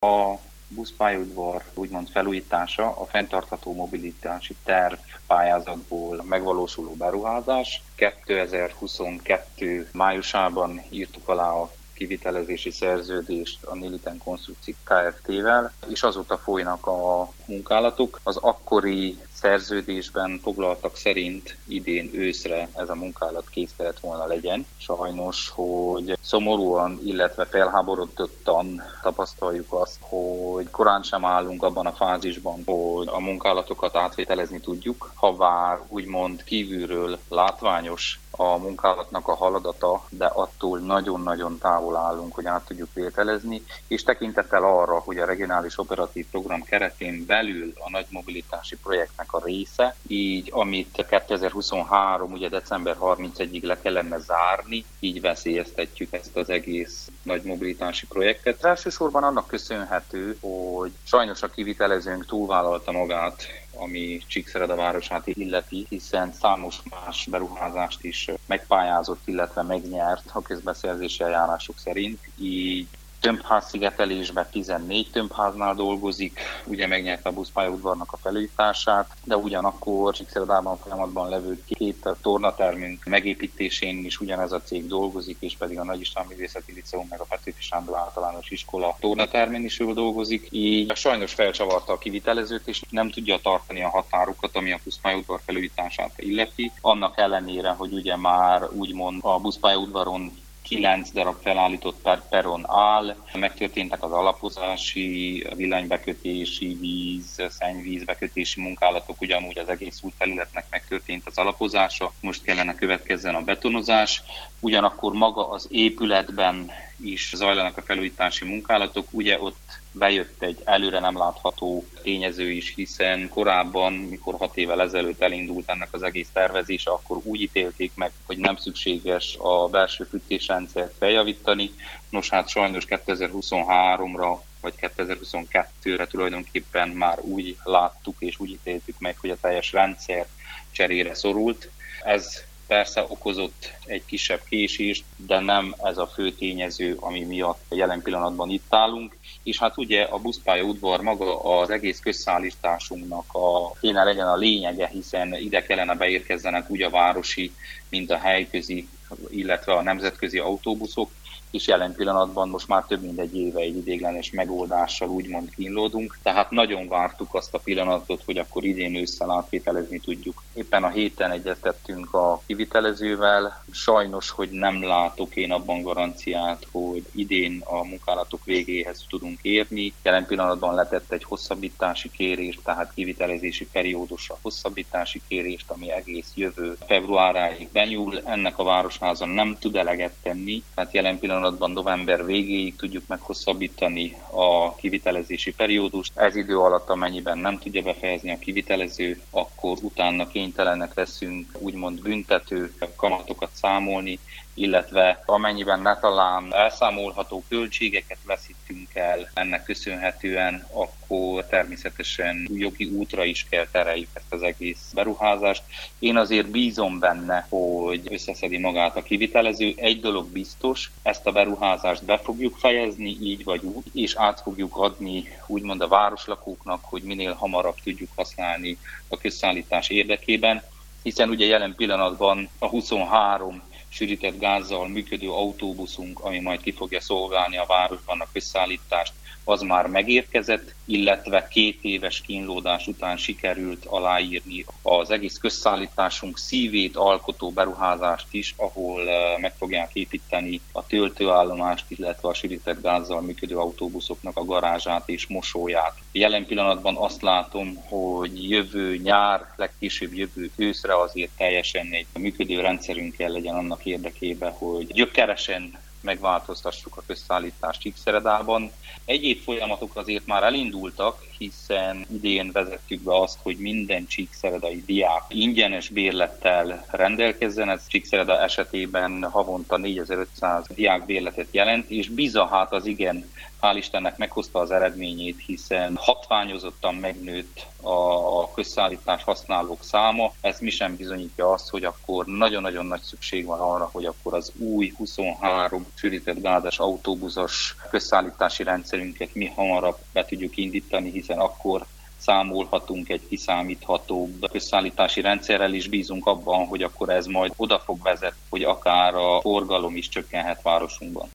A buszpályaudvar úgymond felújítása a fenntartható mobilitási terv pályázatból megvalósuló beruházás. 2022 májusában írtuk alá a kivitelezési szerződést a Niliten Konstrukciók Kft-vel, és azóta folynak a munkálatok. Az akkori szerződésben foglaltak szerint idén őszre ez a munkálat kész kellett volna legyen. Sajnos, hogy szomorúan, illetve felháborodottan tapasztaljuk azt, hogy korán sem állunk abban a fázisban, hogy a munkálatokat átvételezni tudjuk. Habár úgymond kívülről látványos a munkálatnak a haladata, de attól nagyon-nagyon távol állunk, hogy át tudjuk vételezni, és tekintettel arra, hogy a regionális operatív program keretén belül a nagy mobilitási projektnek a része, így amit 2023, ugye december 31-ig le kellene zárni, így veszélyeztetjük ezt az egész nagy mobilitási projektet. Elsősorban annak köszönhető, hogy sajnos a kivitelezőnk túlvállalta magát, ami Csíkszereda városát illeti, hiszen számos más beruházást is megpályázott, illetve megnyert a közbeszerzési eljárások szerint. Így tömbház-szigetelésben 14 tömbháznál dolgozik, ugye megnyerte a buszpályaudvarnak a felújítását, de ugyanakkor Csíkszeredában folyamatban levő 2 tornatermünk megépítésén is ugyanez a cég dolgozik, és pedig a Nagy István Művészeti Liceum meg a Petőfi Sándor Általános Iskola tornatermén is ő dolgozik. Így sajnos felcsavarta a kivitelezőt, és nem tudja tartani a határokat, ami a buszpályaudvar felújítását illeti. Annak ellenére, hogy ugye már úgymond a buszpályaudvaron 9 darab felállított peron áll, megtörténtek az alapozási, villanybekötési, szennyvízbekötési munkálatok, ugyanúgy az egész útfelületnek megtörtént az alapozása, most kellene következzen a betonozás, ugyanakkor maga az épületben is zajlanak a felújítási munkálatok, ugye ott bejött egy előre nem látható tényező is, hiszen korábban, mikor 6 évvel ezelőtt elindult ennek az egész tervezése, akkor úgy ítélték meg, hogy nem szükséges a belső fűtésrendszert feljavítani. Nos, hát sajnos 2023-ra vagy 2022-re tulajdonképpen már úgy láttuk és úgy ítéltük meg, hogy a teljes rendszer cserére szorult. Ez persze okozott egy kisebb késést, de nem ez a fő tényező, ami miatt jelen pillanatban itt állunk. És hát ugye a buszpályaudvar maga az egész közszállításunknak kéne legyen a lényege, hiszen ide kellene beérkezzenek úgy a városi, mint a helyközi, illetve a nemzetközi autóbuszok, és jelen pillanatban most már több mint egy éve egy ideiglenes megoldással úgymond kínlódunk, tehát nagyon vártuk azt a pillanatot, hogy akkor idén ősszel átvételezni tudjuk. Éppen a héten egyeztettünk a kivitelezővel, sajnos, hogy nem látok én abban garanciát, hogy idén a munkálatok végéhez tudunk érni. Jelen pillanatban letett egy hosszabbítási kérést, tehát kivitelezési periódusra hosszabbítási kérést, ami egész jövő februáráig benyúl. Ennek a Városháza nem tud eleget tenni, tehát jelen pillanatban november végéig tudjuk meghosszabbítani a kivitelezési periódust. Ez idő alatt, amennyiben nem tudja befejezni a kivitelező, akkor utána kénytelenek leszünk úgymond büntető kamatokat számolni, illetve amennyiben ne talán elszámolható költségeket veszítünk el ennek köszönhetően, akkor természetesen jogi útra is kell tereljük ezt az egész beruházást. Én azért bízom benne, hogy összeszedi magát a kivitelező. Egy dolog biztos, ezt a beruházást be fogjuk fejezni, így vagy úgy, és át fogjuk adni úgymond a városlakóknak, hogy minél hamarabb tudjuk használni a közszállítás érdekében, hiszen ugye jelen pillanatban a 23 sűrített gázzal működő autóbuszunk, ami majd ki fogja szolgálni a városban a közszállítást, az már megérkezett, illetve 2 éves kínlódás után sikerült aláírni az egész közszállításunk szívét alkotó beruházást is, ahol meg fogják építeni a töltőállomást, illetve a sűrített gázzal működő autóbuszoknak a garázsát és mosóját. Jelen pillanatban azt látom, hogy jövő nyár, legkésőbb jövő őszre azért teljesen egy működő rendszerünk kell legyen annak érdekében, hogy gyökeresen megváltoztassuk a közszállítást Csíkszeredában. Egyéb folyamatok azért már elindultak, hiszen idén vezettük be azt, hogy minden csíkszeredai diák ingyenes bérlettel rendelkezzen. Ez Csíkszereda esetében havonta 4500 diákbérletet jelent, és biza hát az igen hál' Istennek meghozta az eredményét, hiszen hatványozottan megnőtt a közszállítás használók száma. Ez mi sem bizonyítja azt, hogy akkor nagyon-nagyon nagy szükség van arra, hogy akkor az új 23 sűrített gázas autóbuszos közszállítási rendszerünket mi hamarabb be tudjuk indítani, hiszen akkor számolhatunk egy kiszámíthatóbb közszállítási rendszerrel, és bízunk abban, hogy akkor ez majd oda fog vezetni, hogy akár a forgalom is csökkenhet városunkban.